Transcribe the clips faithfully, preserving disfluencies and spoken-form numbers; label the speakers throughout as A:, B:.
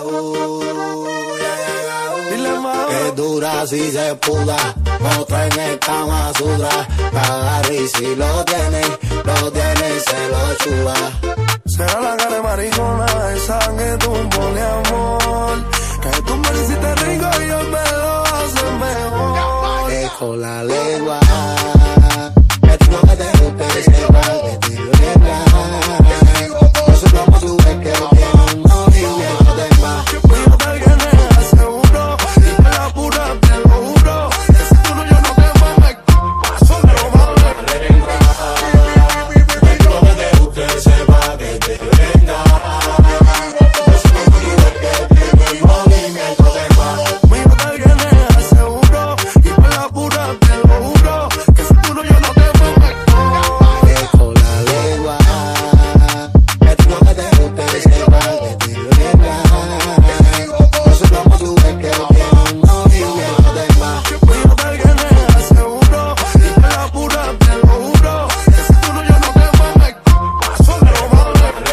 A: Es dura si se puda, otra en el Kama Sutra. Agarra y si lo tiene, lo tiene, se lo chuba.
B: Será la cara de maricona, esa que tú pones amor. Que tú me lo hiciste rico y yo me lo hace mejor.
A: Es con la lengua, que tú no me te guste, sepa que te venga. No sé cómo tú ves que tiene un movimiento de más.
B: Yo te gané, aseguro, y te la pura te lo juro. Que si tú no, yo no te mames, paso de lo malo.
A: Que tú no me te guste, sepa que te venga. No sé cómo tú ves que tiene un movimiento de más.
B: Yo te gané, aseguro, y te la pura te lo juro. Que si tú no, yo no te mames.
A: Es con la lengua, que tú no me te guste, sepa que te venga. No sé cómo tú ves que tiene un movimiento de más.
B: Yo te gané, aseguro, y te la pura te lo juro. Que si tú no, yo no te mames, paso de lo malo.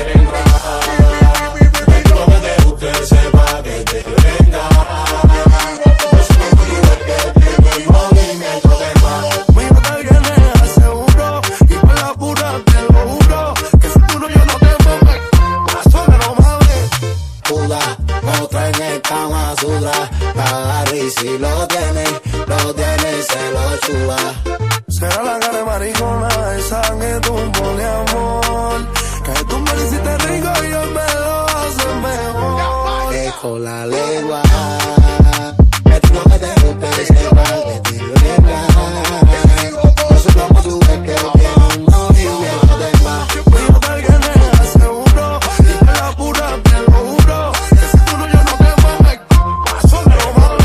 A: Que tú no me te guste, sepa que te venga. No sé cómo tú ves que tiene un movimiento de más.
B: Yo te gané, aseguro, y te la pura te lo juro. Que si tú no, yo no te mames, paso de lo malo.
A: Puda, otra en el Kama Sutra. Agarra y si lo tiene, lo tiene, se lo chuba.
B: Será la cara de maricona, esa que tú pones amor. Que tú me lo hiciste rico y yo me lo hace mejor.
A: Es con la lengua, que tú no me te guste, sepa que te venga. No sé cómo tú ves que tiene un movimiento de más.
B: Yo te gané, aseguro, y te la pura te lo juro. Que si tú no, yo no te mames, paso de lo malo.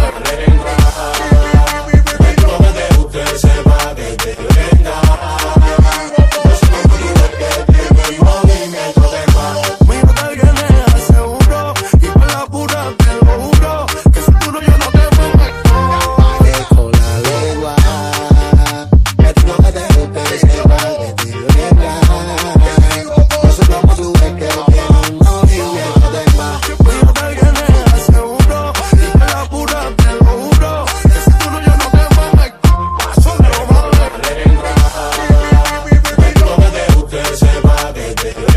A: Que tú no me te guste, sepa que te venga. No sé cómo tú ves que tiene un movimiento de más.
B: Yo te gané, aseguro, y te la pura te lo juro. Que si tú no, yo no te mames.
A: Es con la lengua, que tú no me te guste, sepa que te venga. No sé cómo tú ves que tiene un movimiento de más.
B: Yo te gané, aseguro, y te la pura te lo juro. Que si tú no, yo no te mames, paso de lo malo.
A: Que tú no me te guste, sepa que te venga.